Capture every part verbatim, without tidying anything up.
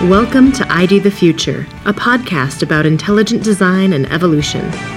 Welcome to I D the Future, a podcast about intelligent design and evolution.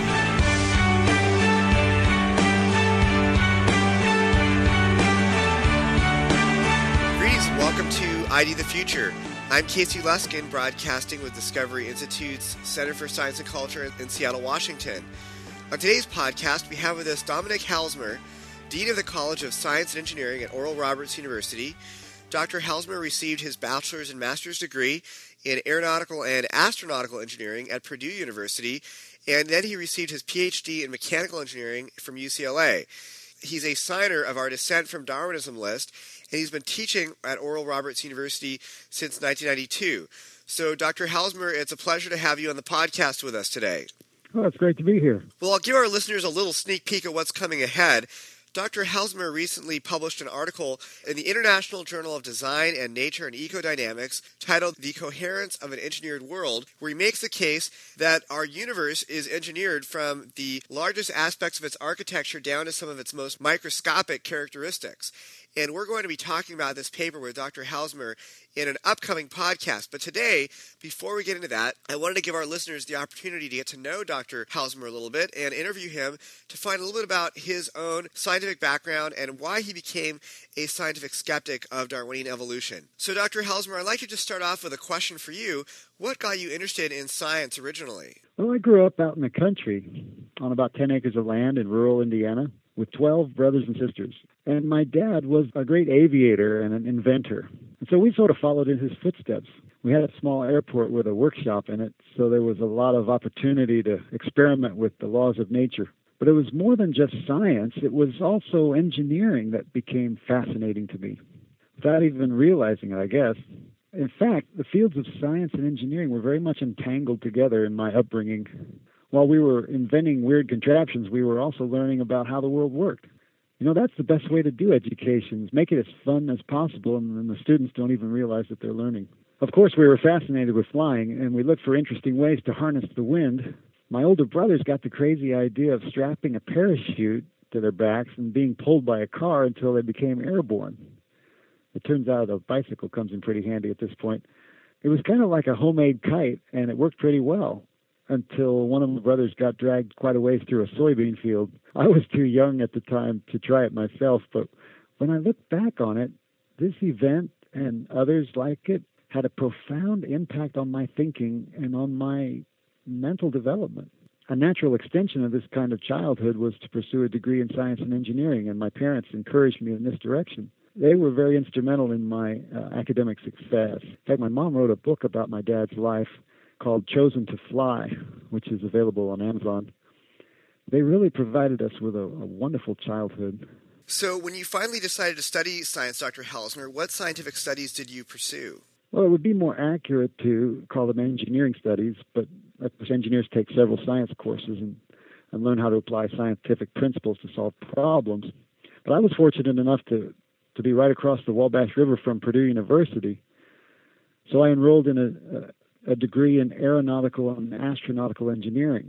Greetings and welcome to I D the Future. I'm Casey Luskin, broadcasting with Discovery Institute's Center for Science and Culture in Seattle, Washington. On today's podcast, we have with us Dominic Halsmer, Dean of the College of Science and Engineering at Oral Roberts University. Doctor Halsmer received his bachelor's and master's degree in aeronautical and astronautical engineering at Purdue University, and then he received his P H D in mechanical engineering from U C L A. He's a signer of our Descent from Darwinism list, and he's been teaching at Oral Roberts University since nineteen ninety-two. So, Doctor Halsmer, it's a pleasure to have you on the podcast with us today. Oh, it's great to be here. Well, I'll give our listeners a little sneak peek of what's coming ahead. Doctor Halsmer recently published an article in the International Journal of Design and Nature and Ecodynamics titled The Coherence of an Engineered World, where he makes the case that our universe is engineered from the largest aspects of its architecture down to some of its most microscopic characteristics. And we're going to be talking about this paper with Doctor Halsmer in an upcoming podcast. But today, before we get into that, I wanted to give our listeners the opportunity to get to know Doctor Halsmer a little bit and interview him to find a little bit about his own scientific background and why he became a scientific skeptic of Darwinian evolution. So, Doctor Halsmer, I'd like to just start off with a question for you. What got you interested in science originally? Well, I grew up out in the country on about ten acres of land in rural Indiana with twelve brothers and sisters. And my dad was a great aviator and an inventor. And so we sort of followed in his footsteps. We had a small airport with a workshop in it, so there was a lot of opportunity to experiment with the laws of nature. But it was more than just science. It was also engineering that became fascinating to me, without even realizing it, I guess. In fact, the fields of science and engineering were very much entangled together in my upbringing. While we were inventing weird contraptions, we were also learning about how the world worked. You know, that's the best way to do education, is make it as fun as possible, and then the students don't even realize that they're learning. Of course, we were fascinated with flying, and we looked for interesting ways to harness the wind. My older brothers got the crazy idea of strapping a parachute to their backs and being pulled by a car until they became airborne. It turns out a bicycle comes in pretty handy at this point. It was kind of like a homemade kite, and it worked pretty well, until one of my brothers got dragged quite a ways through a soybean field. I was too young at the time to try it myself, but when I look back on it, this event and others like it had a profound impact on my thinking and on my mental development. A natural extension of this kind of childhood was to pursue a degree in science and engineering, and my parents encouraged me in this direction. They were very instrumental in my uh, academic success. In fact, my mom wrote a book about my dad's life called Chosen to Fly, which is available on Amazon. They really provided us with a, a wonderful childhood. So when you finally decided to study science, Doctor Halsmer, what scientific studies did you pursue? Well, it would be more accurate to call them engineering studies, but of course engineers take several science courses and, and learn how to apply scientific principles to solve problems. But I was fortunate enough to, to be right across the Wabash River from Purdue University, so I enrolled in a, a a degree in aeronautical and astronautical engineering.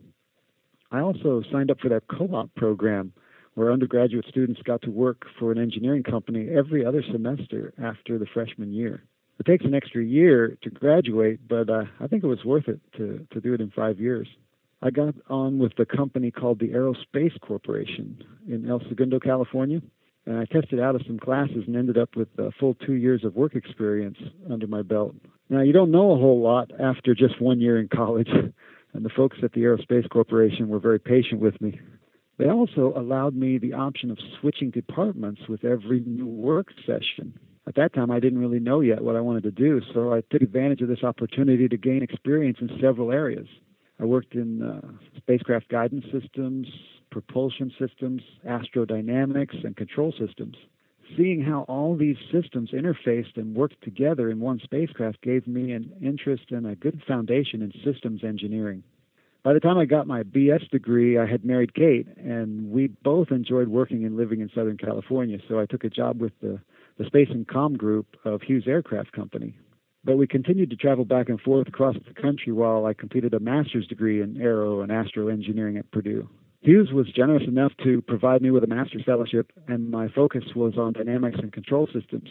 I also signed up for that co-op program where undergraduate students got to work for an engineering company every other semester after the freshman year. It takes an extra year to graduate, but uh, I think it was worth it to, to do it in five years. I got on with the company called the Aerospace Corporation in El Segundo, California, and I tested out of some classes and ended up with a full two years of work experience under my belt. Now, you don't know a whole lot after just one year in college, and the folks at the Aerospace Corporation were very patient with me. They also allowed me the option of switching departments with every new work session. At that time, I didn't really know yet what I wanted to do, so I took advantage of this opportunity to gain experience in several areas. I worked in uh, spacecraft guidance systems, propulsion systems, astrodynamics, and control systems. Seeing how all these systems interfaced and worked together in one spacecraft gave me an interest and a good foundation in systems engineering. By the time I got my B S degree, I had married Kate, and we both enjoyed working and living in Southern California, so I took a job with the, the Space and Comm Group of Hughes Aircraft Company. But we continued to travel back and forth across the country while I completed a master's degree in aero and astro engineering at Purdue. Hughes was generous enough to provide me with a master's fellowship, and my focus was on dynamics and control systems.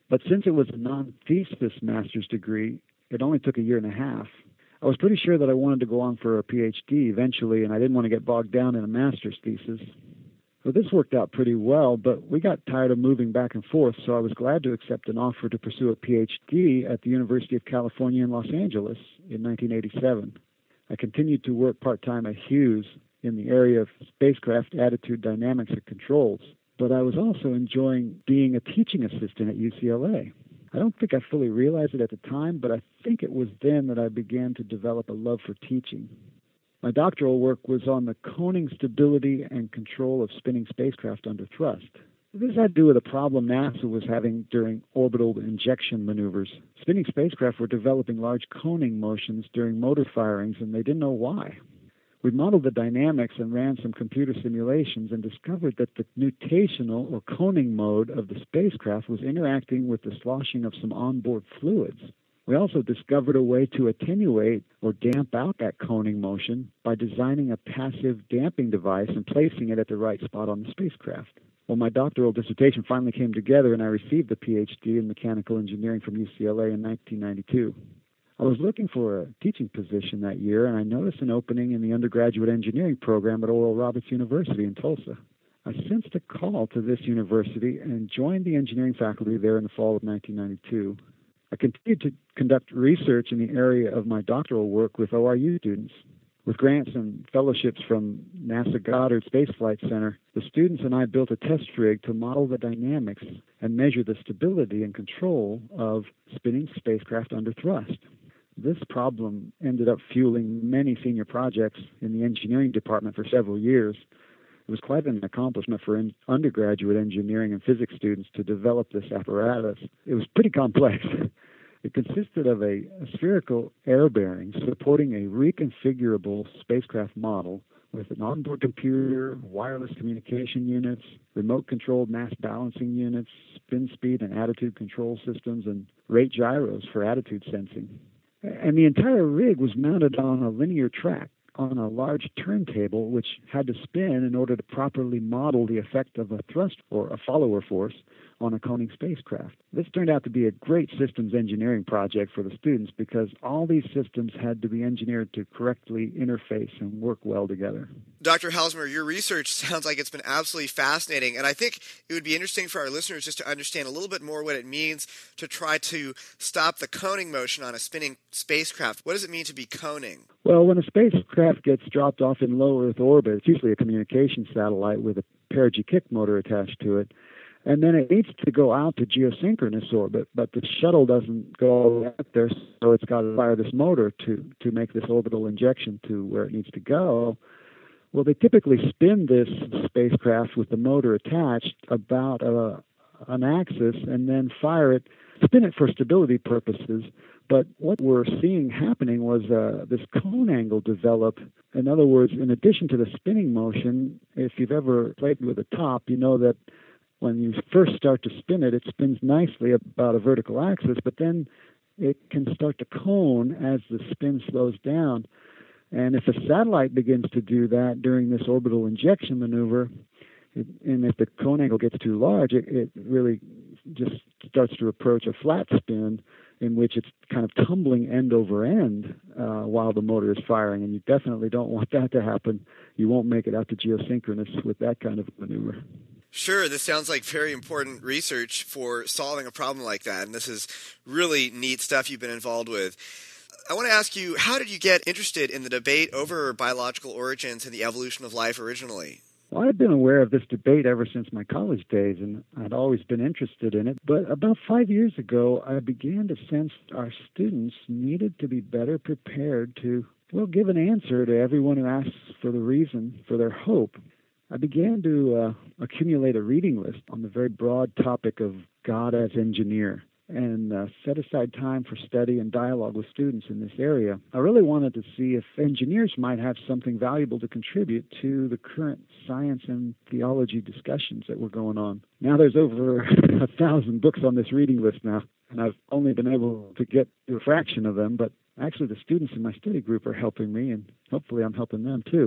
But since it was a non-thesis master's degree, it only took a year and a half. I was pretty sure that I wanted to go on for a P H D eventually, and I didn't want to get bogged down in a master's thesis. So this worked out pretty well, but we got tired of moving back and forth, so I was glad to accept an offer to pursue a P H D at the University of California in Los Angeles in nineteen eighty-seven. I continued to work part-time at Hughes in the area of spacecraft attitude dynamics and controls, but I was also enjoying being a teaching assistant at U C L A. I don't think I fully realized it at the time, but I think it was then that I began to develop a love for teaching. My doctoral work was on the coning stability and control of spinning spacecraft under thrust. This had to do with a problem NASA was having during orbital injection maneuvers. Spinning spacecraft were developing large coning motions during motor firings, and they didn't know why. We modeled the dynamics and ran some computer simulations and discovered that the nutational or coning mode of the spacecraft was interacting with the sloshing of some onboard fluids. We also discovered a way to attenuate or damp out that coning motion by designing a passive damping device and placing it at the right spot on the spacecraft. Well, my doctoral dissertation finally came together, and I received the P H D in mechanical engineering from U C L A in nineteen ninety-two. I was looking for a teaching position that year, and I noticed an opening in the undergraduate engineering program at Oral Roberts University in Tulsa. I sensed a call to this university and joined the engineering faculty there in the fall of nineteen ninety-two. I continued to conduct research in the area of my doctoral work with O R U students. With grants and fellowships from NASA Goddard Space Flight Center, the students and I built a test rig to model the dynamics and measure the stability and control of spinning spacecraft under thrust. This problem ended up fueling many senior projects in the engineering department for several years. It was quite an accomplishment for in- undergraduate engineering and physics students to develop this apparatus. It was pretty complex. It consisted of a, a spherical air bearing supporting a reconfigurable spacecraft model with an onboard computer, wireless communication units, remote-controlled mass balancing units, spin speed and attitude control systems, and rate gyros for attitude sensing. And the entire rig was mounted on a linear track on a large turntable which had to spin in order to properly model the effect of a thrust or a follower force on a coning spacecraft. This turned out to be a great systems engineering project for the students because all these systems had to be engineered to correctly interface and work well together. Doctor Halsmer, your research sounds like it's been absolutely fascinating, and I think it would be interesting for our listeners just to understand a little bit more what it means to try to stop the coning motion on a spinning spacecraft. What does it mean to be coning? Well, when a spacecraft gets dropped off in low Earth orbit, it's usually a communication satellite with a perigee kick motor attached to it, and then it needs to go out to geosynchronous orbit, but the shuttle doesn't go all the way up there, so it's got to fire this motor to, to make this orbital injection to where it needs to go. Well, they typically spin this spacecraft with the motor attached about a, an axis and then fire it, spin it for stability purposes. But what we're seeing happening was uh, this cone angle develop. In other words, in addition to the spinning motion, if you've ever played with a top, you know that when you first start to spin it, it spins nicely about a vertical axis, but then it can start to cone as the spin slows down. And if a satellite begins to do that during this orbital injection maneuver, it, and if the cone angle gets too large, it, it really just starts to approach a flat spin in which it's kind of tumbling end over end uh, while the motor is firing, and you definitely don't want that to happen. You won't make it out to geosynchronous with that kind of maneuver. Sure, this sounds like very important research for solving a problem like that, and this is really neat stuff you've been involved with. I want to ask you, how did you get interested in the debate over biological origins and the evolution of life originally? Well, I've been aware of this debate ever since my college days, and I'd always been interested in it. But about five years ago, I began to sense our students needed to be better prepared to, well, give an answer to everyone who asks for the reason for their hope. I began to uh, accumulate a reading list on the very broad topic of God as engineer, and uh, set aside time for study and dialogue with students in this area. I really wanted to see if engineers might have something valuable to contribute to the current science and theology discussions that were going on. Now there's over a thousand books on this reading list now, and I've only been able to get to a fraction of them, but actually the students in my study group are helping me, and hopefully I'm helping them too.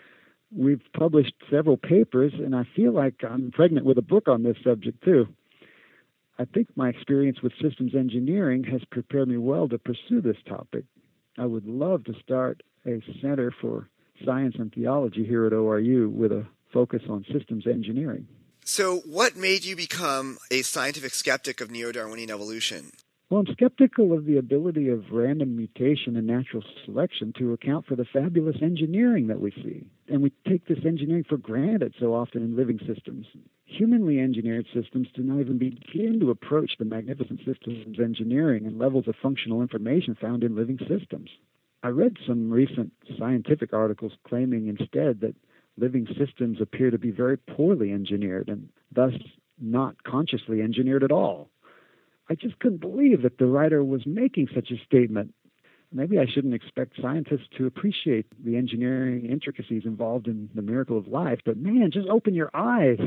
We've published several papers, and I feel like I'm pregnant with a book on this subject too. I think my experience with systems engineering has prepared me well to pursue this topic. I would love to start a Center for Science and Theology here at O R U with a focus on systems engineering. So what made you become a scientific skeptic of neo-Darwinian evolution? Well, I'm skeptical of the ability of random mutation and natural selection to account for the fabulous engineering that we see. And we take this engineering for granted so often in living systems. Humanly engineered systems do not even begin to approach the magnificent systems engineering and levels of functional information found in living systems. I read some recent scientific articles claiming instead that living systems appear to be very poorly engineered and thus not consciously engineered at all. I just couldn't believe that the writer was making such a statement. Maybe I shouldn't expect scientists to appreciate the engineering intricacies involved in the miracle of life, but man, just open your eyes.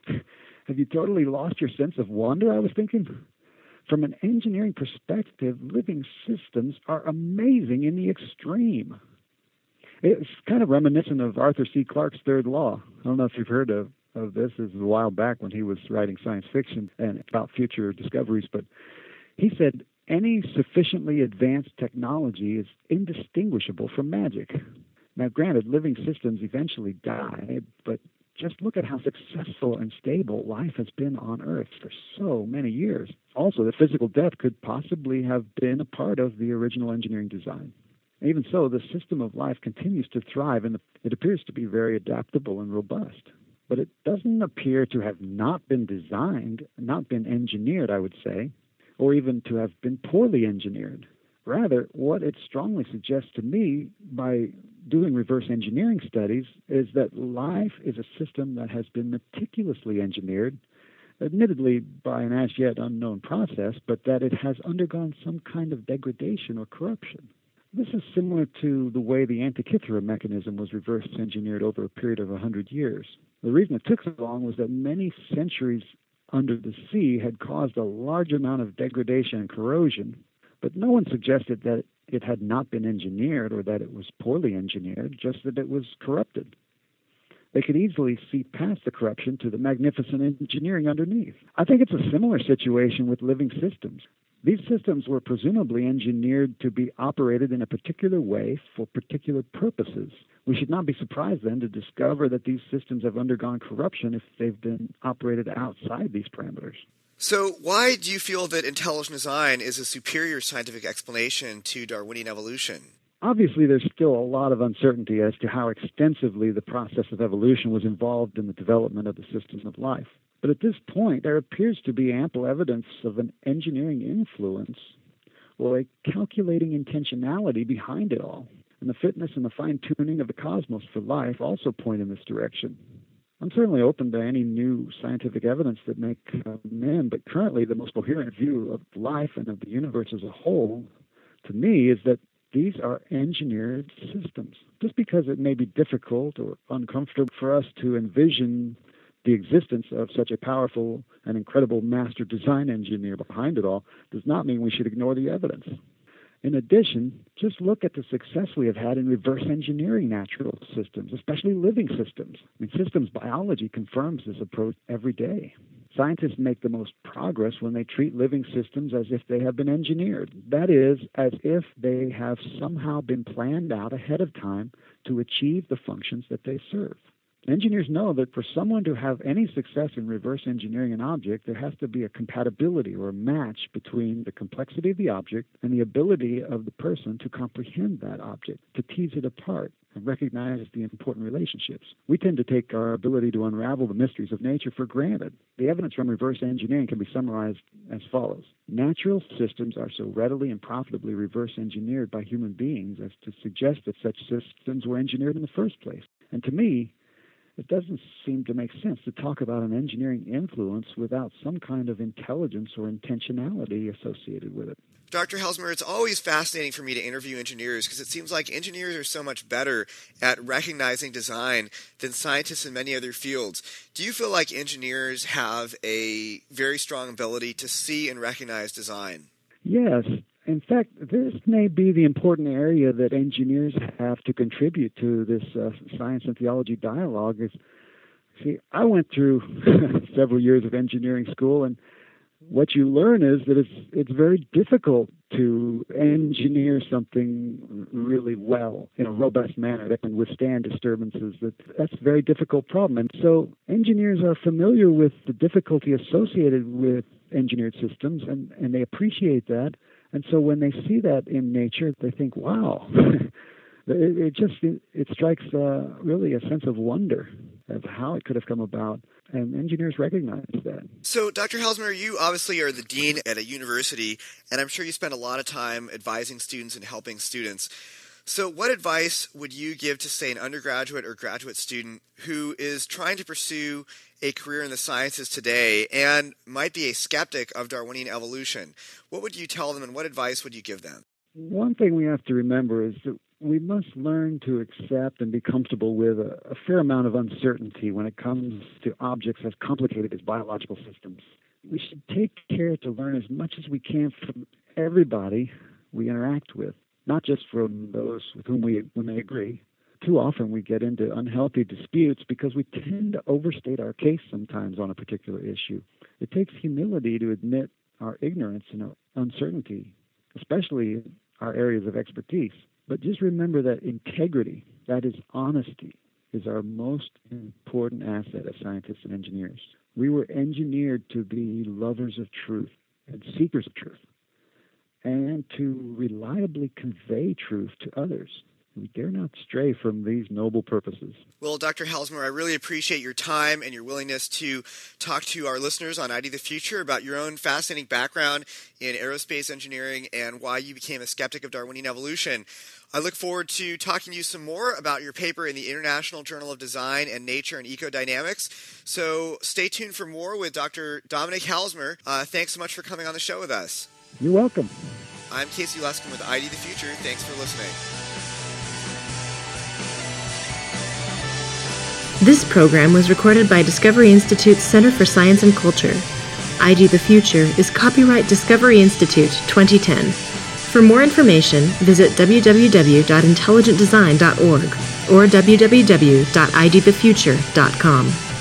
Have you totally lost your sense of wonder, I was thinking? From an engineering perspective, living systems are amazing in the extreme. It's kind of reminiscent of Arthur C. Clarke's third law. I don't know if you've heard of of this. This was a while back when he was writing science fiction and about future discoveries, but he said any sufficiently advanced technology is indistinguishable from magic. Now, granted, living systems eventually die, but just look at how successful and stable life has been on Earth for so many years. Also, the physical death could possibly have been a part of the original engineering design. Even so, the system of life continues to thrive, and it appears to be very adaptable and robust. But it doesn't appear to have not been designed, not been engineered, I would say, or even to have been poorly engineered. Rather, what it strongly suggests to me by doing reverse engineering studies is that life is a system that has been meticulously engineered, admittedly by an as yet unknown process, but that it has undergone some kind of degradation or corruption. This is similar to the way the Antikythera mechanism was reverse engineered over a period of one hundred years. The reason it took so long was that many centuries under the sea had caused a large amount of degradation and corrosion, but no one suggested that it had not been engineered or that it was poorly engineered, just that it was corrupted. They could easily see past the corruption to the magnificent engineering underneath. I think it's a similar situation with living systems. These systems were presumably engineered to be operated in a particular way for particular purposes. We should not be surprised then to discover that these systems have undergone corruption if they've been operated outside these parameters. So why do you feel that intelligent design is a superior scientific explanation to Darwinian evolution? Obviously, there's still a lot of uncertainty as to how extensively the process of evolution was involved in the development of the systems of life. But at this point, there appears to be ample evidence of an engineering influence or a calculating intentionality behind it all. And the fitness and the fine-tuning of the cosmos for life also point in this direction. I'm certainly open to any new scientific evidence that may come in, but currently the most coherent view of life and of the universe as a whole, to me, is that these are engineered systems. Just because it may be difficult or uncomfortable for us to envision the existence of such a powerful and incredible master design engineer behind it all does not mean we should ignore the evidence. In addition, just look at the success we have had in reverse engineering natural systems, especially living systems. I mean, systems biology confirms this approach every day. Scientists make the most progress when they treat living systems as if they have been engineered. That is, as if they have somehow been planned out ahead of time to achieve the functions that they serve. Engineers know that for someone to have any success in reverse engineering an object, there has to be a compatibility or a match between the complexity of the object and the ability of the person to comprehend that object, to tease it apart and recognize the important relationships. We tend to take our ability to unravel the mysteries of nature for granted. The evidence from reverse engineering can be summarized as follows. Natural systems are so readily and profitably reverse engineered by human beings as to suggest that such systems were engineered in the first place. And to me, it doesn't seem to make sense to talk about an engineering influence without some kind of intelligence or intentionality associated with it. Doctor Helsmer, it's always fascinating for me to interview engineers because it seems like engineers are so much better at recognizing design than scientists in many other fields. Do you feel like engineers have a very strong ability to see and recognize design? Yes. In fact, this may be the important area that engineers have to contribute to this uh, science and theology dialogue. Is, see, I went through several years of engineering school, and what you learn is that it's it's very difficult to engineer something really well in a robust manner that can withstand disturbances. That that's a very difficult problem. And so engineers are familiar with the difficulty associated with engineered systems, and, and they appreciate that. And so when they see that in nature, they think, wow, it, it just it, it strikes uh, really a sense of wonder of how it could have come about. And engineers recognize that. So, Doctor Halsmer, you obviously are the dean at a university, and I'm sure you spend a lot of time advising students and helping students. So what advice would you give to, say, an undergraduate or graduate student who is trying to pursue a career in the sciences today and might be a skeptic of Darwinian evolution? What would you tell them, and what advice would you give them? One thing we have to remember is that we must learn to accept and be comfortable with a, a fair amount of uncertainty when it comes to objects as complicated as biological systems. We should take care to learn as much as we can from everybody we interact with, not just from those with whom we, we may agree. Too often we get into unhealthy disputes because we tend to overstate our case sometimes on a particular issue. It takes humility to admit our ignorance and our uncertainty, especially in our areas of expertise. But just remember that integrity, that is honesty, is our most important asset as scientists and engineers. We were engineered to be lovers of truth and seekers of truth, and to reliably convey truth to others. We dare not stray from these noble purposes. Well, Doctor Halsmer, I really appreciate your time and your willingness to talk to our listeners on I D the Future about your own fascinating background in aerospace engineering and why you became a skeptic of Darwinian evolution. I look forward to talking to you some more about your paper in the International Journal of Design and Nature and Ecodynamics. So stay tuned for more with Doctor Dominic Halsmer. Uh, thanks so much for coming on the show with us. You're welcome. I'm Casey Luskin with I D the Future. Thanks for listening. This program was recorded by Discovery Institute's Center for Science and Culture. I D the Future is copyright Discovery Institute twenty ten. For more information, visit w w w dot intelligent design dot org or w w w dot i d the future dot com.